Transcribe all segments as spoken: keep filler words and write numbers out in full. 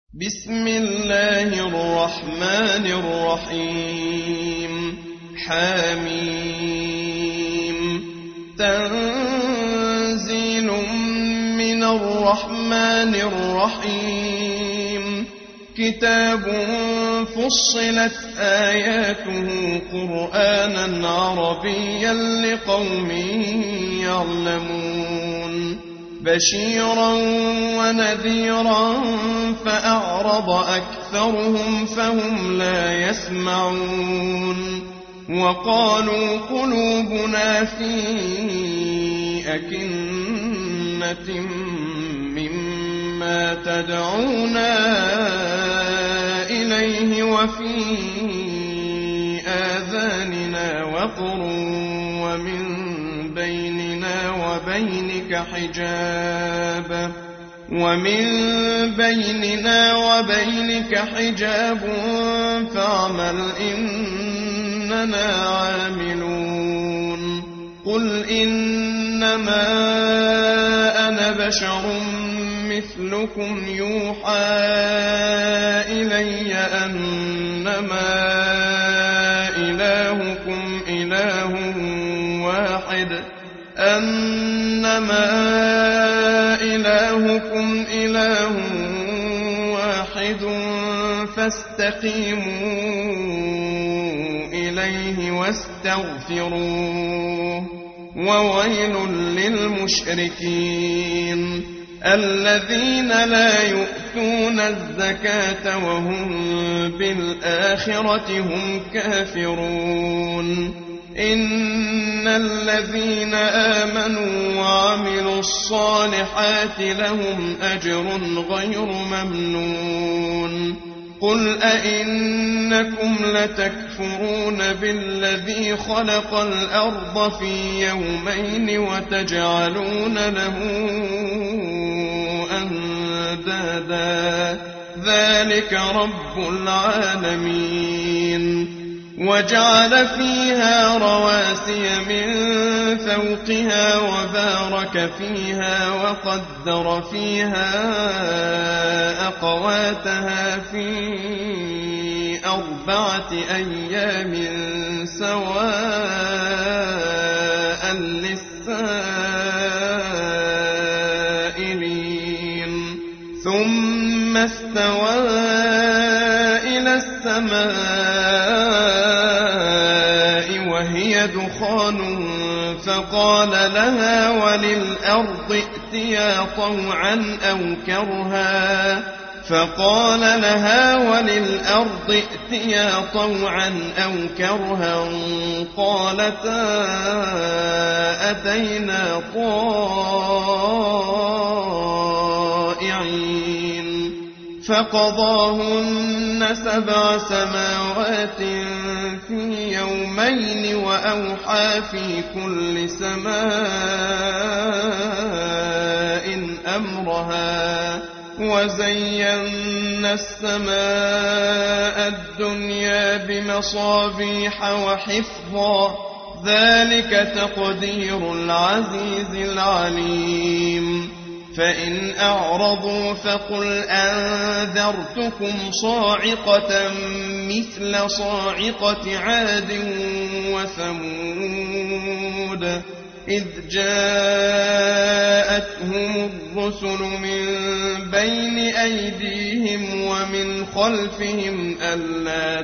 بسم الله الرحمن الرحيم حميم تنزيل من الرحمن الرحيم كتاب فصلت آياته قرآنا عربيا لقوم يعلمون بشيرا ونذيرا فأعرض أكثرهم فهم لا يسمعون وقالوا قلوبنا في أكنة مما تدعونا إليه وفي آذاننا وقر ومن بيننا وبينك حجاب ومن بيننا وبينك حجاب فاعمل إننا عاملون قل إنما أنا بشر مثلكم يوحى إلي أنما إلهكم إله واحد أنما إلهكم إله واحد فاستقيموا إليه واستغفروه وويل للمشركين الذين لا يؤتون الزكاة وهم بالآخرة هم كافرون إن الذين آمنوا وعملوا الصالحات لهم أجر غير ممنون قل أئنكم لتكفرون بالذي خلق الأرض في يومين وتجعلون له أندادا ذلك رب العالمين وجعل فيها رواسي من فوقها وبارك فيها وقدر فيها أقواتها في أربعة أيام سواء للسائلين ثم استوى إلى السماء وهي دخان فقال لها وللأرض ائتيا طوعا أو كرها فقال لها وللأرض ائتيا طوعا أو كرها قالتا أتينا طائعين فقضاهن سبع سماوات في يومين وأوحى في كل سماء أمرها وزينا السماء الدنيا بمصابيح وحفظا ذلك تقدير العزيز العليم فإن أعرضوا فقل أنذرتكم صاعقة مثل صاعقة عاد وثمود إذ جاءتهم الرسل من بين أيديهم ومن خلفهم ألا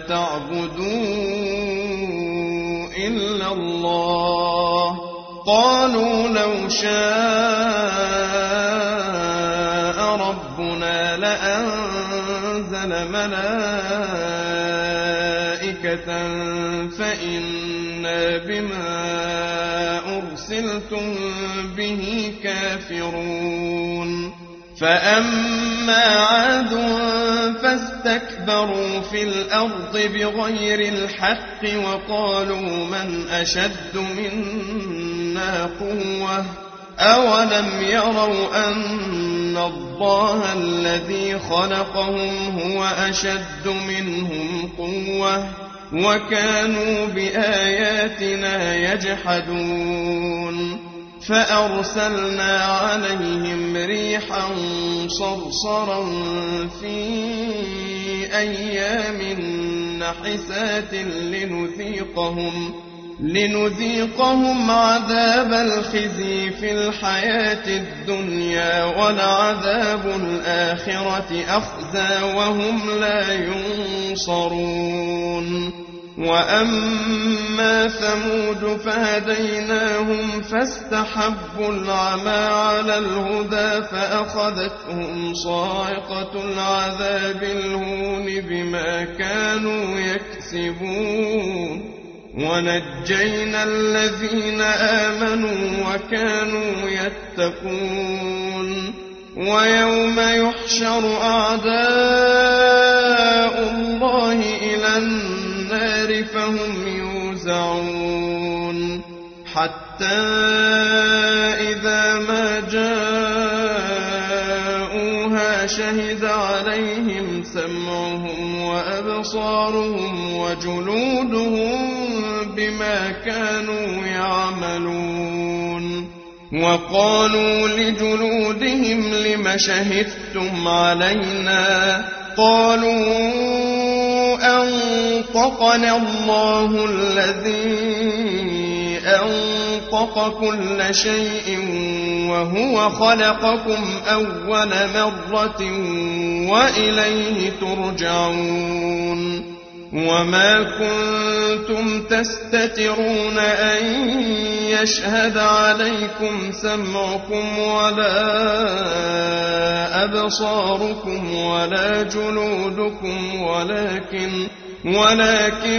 تعبدوا إلا الله قالوا لو شاء ربنا لأنزل ملائكة فإنا بما أرسلتم به كافرون فأما عاد فاستكبروا في الأرض بغير الحق وقالوا من أشد منا قوة أولم يروا أن الله الذي خلقهم هو أشد منهم قوة وكانوا بآياتنا يجحدون فأرسلنا عليهم ريحا صرصرا في أيام نحسات لنذيقهم لنذيقهم عذاب الخزي في الحياة الدنيا ولعذاب الآخرة أخزى وهم لا ينصرون. وأما ثمود فهديناهم فاستحبوا العمى على الهدى فأخذتهم صاعقة العذاب الهون بما كانوا يكسبون. ونجينا الذين آمنوا وكانوا يتقون. ويوم يحشر أعداء الله إلى النار فهم يوزعون حتى إذا ما جاءوها شهد عليهم سمعهم وأبصارهم وجلودهم بما كانوا يعملون. وقالوا لجلودهم لم شهدتم علينا قالوا أنطقنا الله الذي أنطق كل شيء وهو خلقكم أول مرة وإليه ترجعون. وما كنتم تستترون أن يشهد عليكم سمعكم ولا أبصاركم ولا جلودكم ولكن ولكن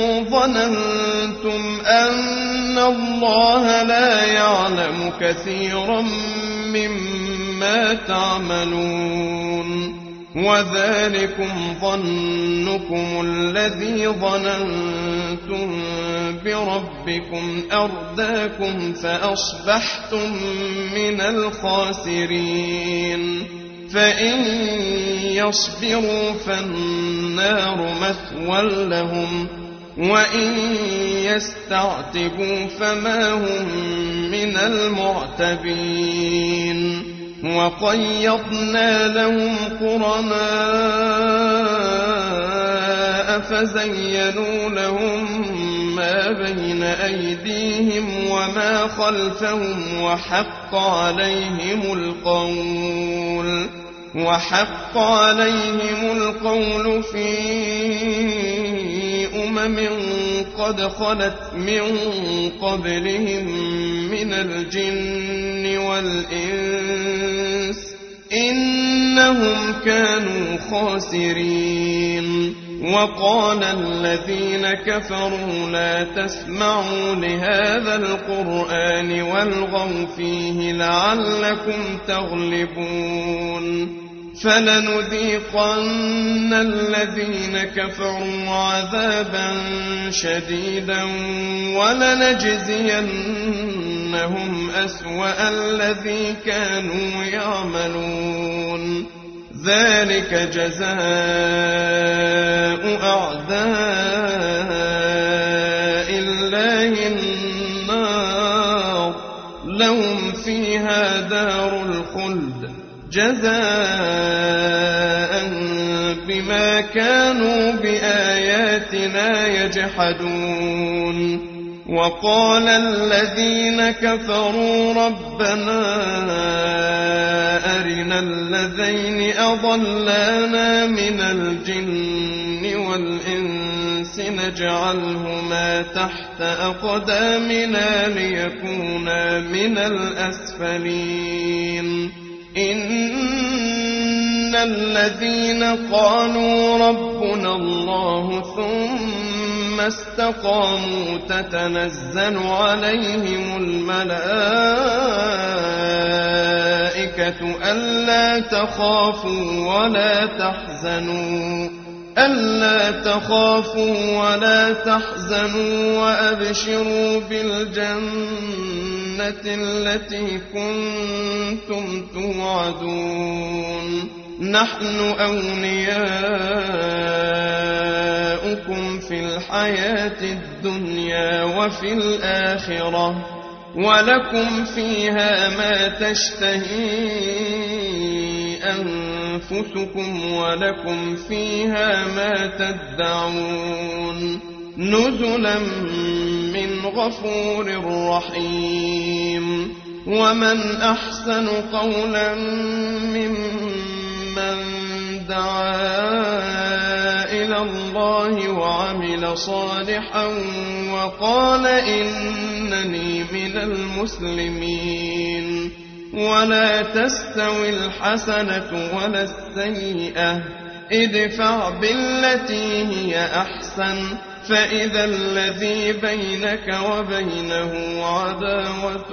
ظننتم أن الله لا يعلم كثيرا مما تعملون. وذلكم ظنكم الذي ظننتم بربكم أرداكم فأصبحتم من الخاسرين. فإن يصبروا فالنار مثوى لهم وإن يستعتبوا فما هم من المعتبين. وقيضنا لهم قرناء فزينوا لهم ما بين أيديهم وما خلفهم وحق عليهم القول وحق عليهم القول في أمم قد خلت من قبلهم من الجن والإنس إنهم كانوا خاسرين. وقال الذين كفروا لا تسمعوا لهذا القرآن والغوا فيه لعلكم تغلبون. فلنذيقن الذين كفروا عذابا شديدا ولنجزينهم أسوأ الذي كانوا يعملون. ذلك جزاء أعداء الله النار لهم فيها دار الخلد جزاء بما كانوا بآياتنا يجحدون. وقال الذين كفروا ربنا أرنا الذين أضلانا من الجن والإنس نجعلهما تحت أقدامنا ليكونا من الأسفلين. إن الذين قالوا ربنا الله ثم استقاموا تتنزل عليهم الملائكة ألا تخافوا ولا تحزنوا ألا تخافوا ولا تحزنوا وأبشروا بالجنة التي كنتم توعدون. نحن أولياؤكم في الحياة الدنيا وفي الآخرة ولكم فيها ما تشتهي أنفسكم ولكم فيها ما تدعون نزلا من غفور رحيم. ومن أحسن قولا ممن دعا إلى الله وعمل صالحا وقال إنني من المسلمين. ولا تستوي الحسنة ولا السيئة ادفع بالتي هي أحسن فإذا الذي بينك وبينه عداوة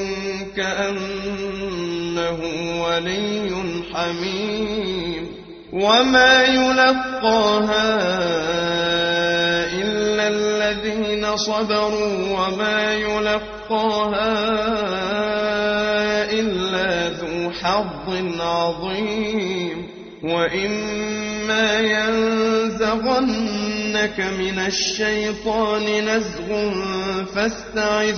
كأنه ولي حميم. وما يلقاها إلا الذين صبروا وما يلقاها إلا ذو حظ عظيم. وإما ينزغنك من الشيطان نزغ فاستعذ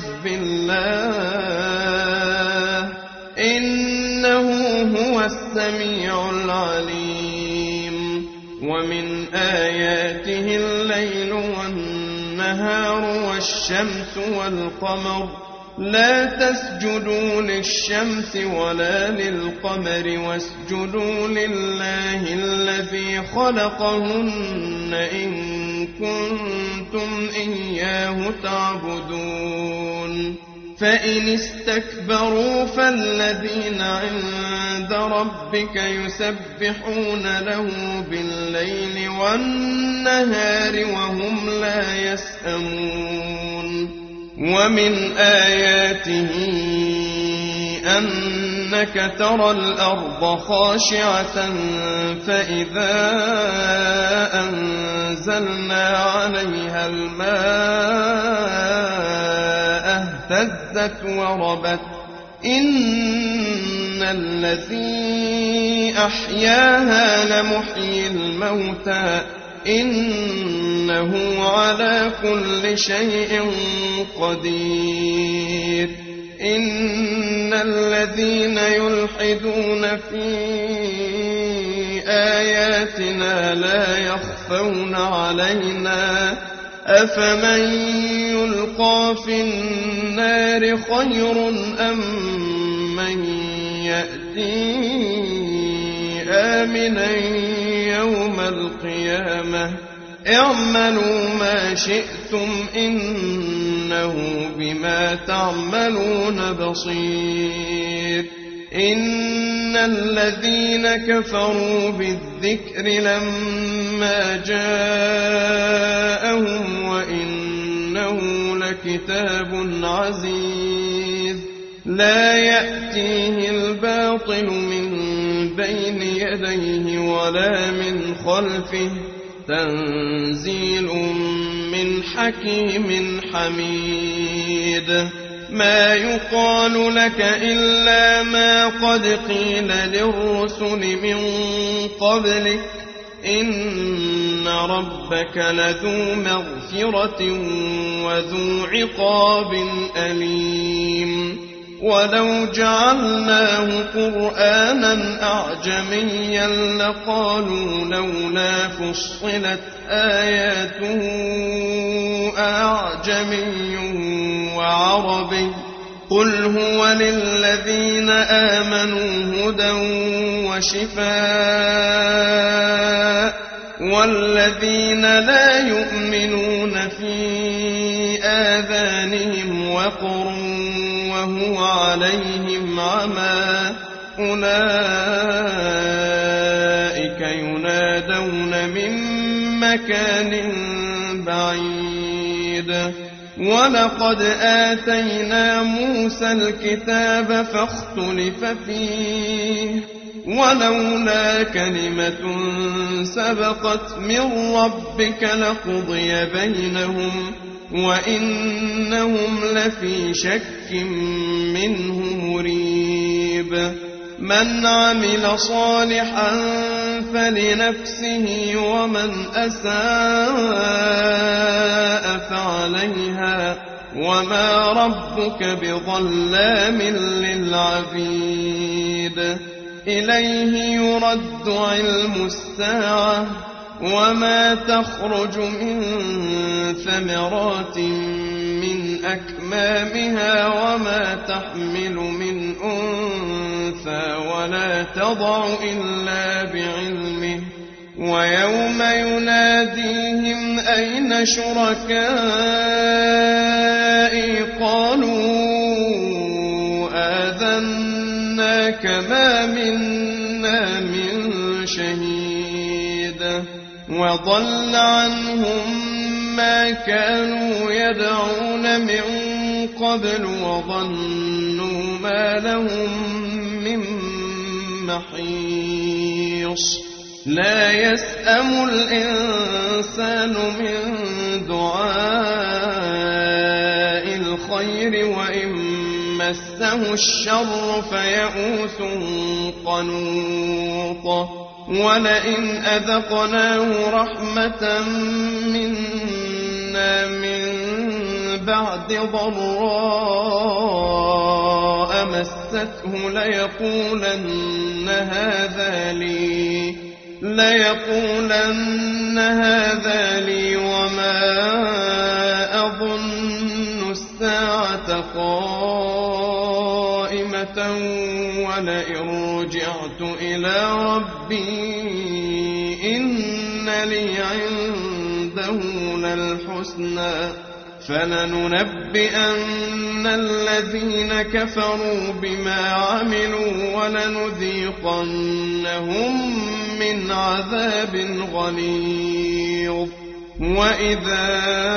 بالله إنه هو السميع العليم. ومن آياته الليل والنهار والشمس والقمر لا تسجدوا للشمس ولا للقمر واسجدوا لله الذي خلقهن إن كنتم إياه تعبدون. فإن استكبروا فالذين عند ربك يسبحون له بالليل والنهار وهم لا يسأمون. ومن آياته أنك ترى الأرض خاشعة فإذا أنزلنا عليها الماء اهتزت وربت إن الذي أحياها لمحيي الموتى إنه على كل شيء قدير. إن الذين يلحدون في آياتنا لا يخفون علينا أفمن يلقى في النار خير أم من يأتي آمنا يوم القيامة اعملوا ما شئتم إنه بما تعملون بصير. إن الذين كفروا بالذكر لما جاءهم وإنه لكتاب عزيز لا يأتيه الباطل من بين يديه ولا من خلفه تنزيل من حكيم حميد. ما يقال لك إلا ما قد قيل للرسل من قبلك إن ربك لذو مغفرة وذو عقاب أليم. ولو جعلناه قرآنا أعجميا لقالوا لولا فصلت آياته أعجمي وعربي قل هو للذين آمنوا هدى وشفاء والذين لا يؤمنون في آذانهم وقر وهو عليهم عمى أولئك ينادون من مكان بعيد. ولقد آتينا موسى الكتاب فاختلف فيه ولولا كلمة سبقت من ربك لقضي بينهم وإنهم لفي شك منه مريب. من عمل صالحا فلنفسه ومن أساء فعليها وما ربك بظلام للعبيد إليه يرد علم الساعة وما تخرج من ثمرات من أكمامها وما تحمل من أنثى ولا تضع إلا بعلمه ويوم يناديهم أين شركائي قالوا آذناك ما منا من شهيد وضل عنهم ما كانوا يدعون من قبل وظنوا ما لهم من محيص لا يسأم الإنسان من دعاء الخير وإن مسه الشر فيئوس قنوط ولئن أذقناه رحمة منا من بعد ضراء مسته ليقولن هذا لي ليقولن هذا لي وما أظن الساعة قائمة ولئن رجعت إلى ربي إن لي عنده للحسنى فلننبئن الذين كفروا بما عملوا ولنذيقنهم من عذاب غليظ وإذا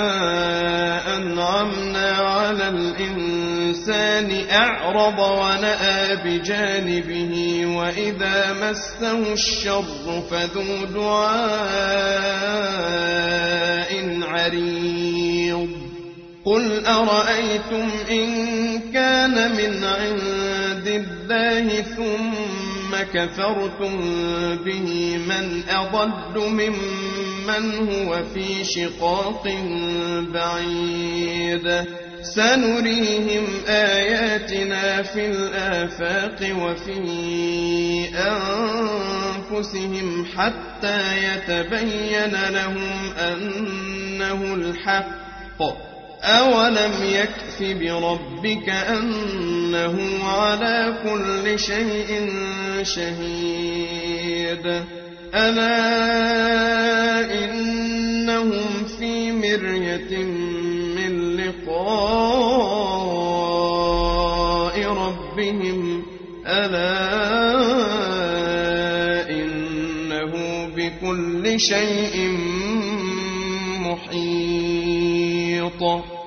أنعمنا على الإنسان أعرض ونأى بجانبه وإذا مسه الشر فذو دعاء عريض قل أرأيتم إن كان من عند الله ثم كفرتم به من أضل ممن هو في شقاق بعيد سنريهم آياتنا في الآفاق وفي أنفسهم حتى يتبين لهم أنه الحق أولم يكف بربك أنه على كل شيء شهيد ألا إنهم في مرية من لقاء ربهم ألا إنه بكل شيء محيط